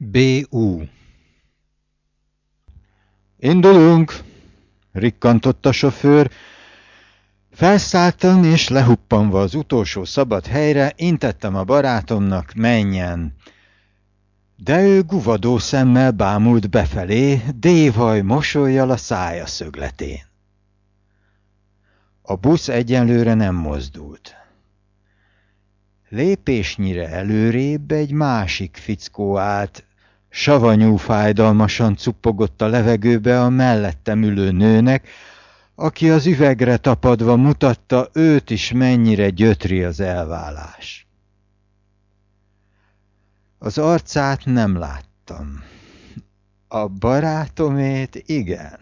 B.U. Indulunk, rikkantott a sofőr. Felszálltam, és lehuppanva az utolsó szabad helyre, intettem a barátomnak, menjen. De ő guvadó szemmel bámult befelé, dévhaj mosollyal a szája szögletén. A busz egyenlőre nem mozdult. Lépésnyire előrébb egy másik fickó állt, savanyú fájdalmasan cuppogott a levegőbe a mellettem ülő nőnek, aki az üvegre tapadva mutatta, őt is mennyire gyötri az elválás. Az arcát nem láttam. A barátomét igen.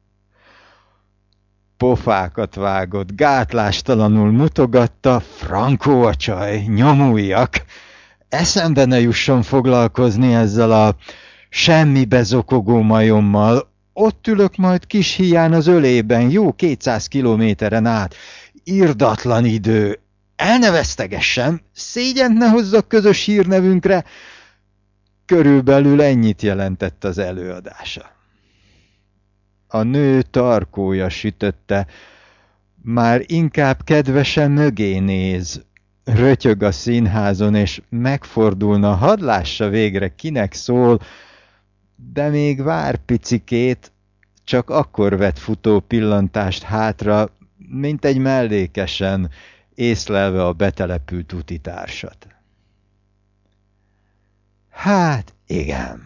Pofákat vágott, gátlástalanul mutogatta, frankó a csaj, nyomuljak. Eszembe ne jusson foglalkozni ezzel a semmibe zokogó majommal. Ott ülök majd kis híján az ölében, jó 200 kilométeren át. Irdatlan idő. El ne vesztegessem, szégyent ne hozzak közös hírnevünkre. Körülbelül ennyit jelentett az előadása. A nő tarkója sütötte, már inkább kedvesen mögé néz, rötyög a színházon, és megfordulna, hadd lássa végre, kinek szól, de még vár picikét, csak akkor vet futó pillantást hátra, mint egy mellékesen, észlelve a betelepült utitársat. Hát igen.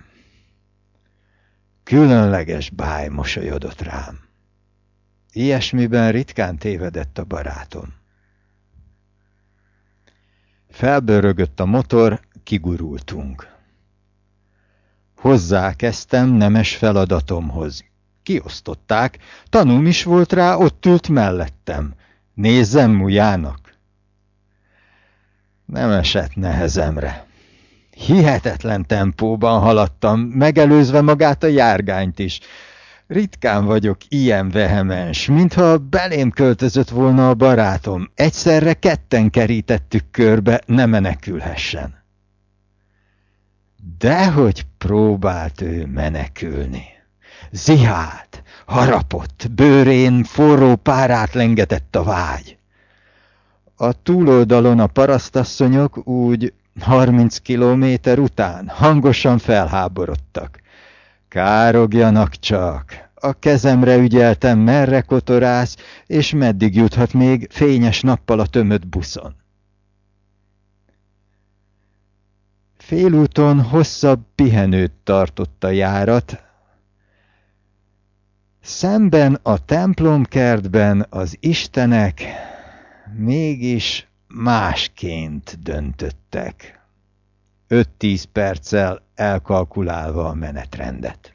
Különleges báj mosolyodott rám. Ilyesmiben ritkán tévedett a barátom. Felbőrögött a motor, kigurultunk. Hozzákezdtem nemes feladatomhoz. Kiosztották, tanúm is volt rá, ott ült mellettem. Nézzem Mujának. Nem esett nehezemre. Hihetetlen tempóban haladtam, megelőzve magát a járgányt is. Ritkán vagyok ilyen vehemens, mintha belém költözött volna a barátom. Egyszerre ketten kerítettük körbe, ne menekülhessen. Dehogy próbált ő menekülni. Zihált, harapott, bőrén forró párát lengetett a vágy. A túloldalon a parasztasszonyok úgy 30 kilométer után hangosan felháborodtak. Károgjanak csak! A kezemre ügyeltem, merre kotorász, és meddig juthat még fényes nappal a tömött buszon. Félúton hosszabb pihenőt tartott a járat. Szemben a templomkertben az istenek mégis másként döntöttek. 5-10 perccel elkalkulálva a menetrendet.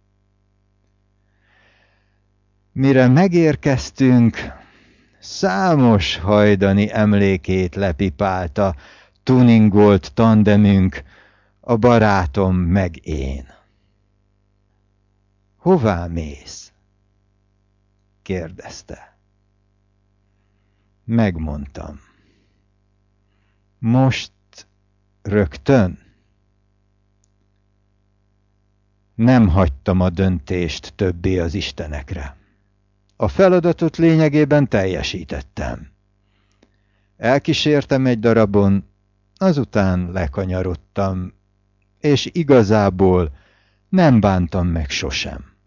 Mire megérkeztünk, számos hajdani emlékét lepipálta tuningolt tandemünk, a barátom meg én. Hová mész? Kérdezte. Megmondtam. Most rögtön? Nem hagytam a döntést többé az istenekre. A feladatot lényegében teljesítettem. Elkísértem egy darabon, azután lekanyarodtam, és igazából nem bántam meg sosem.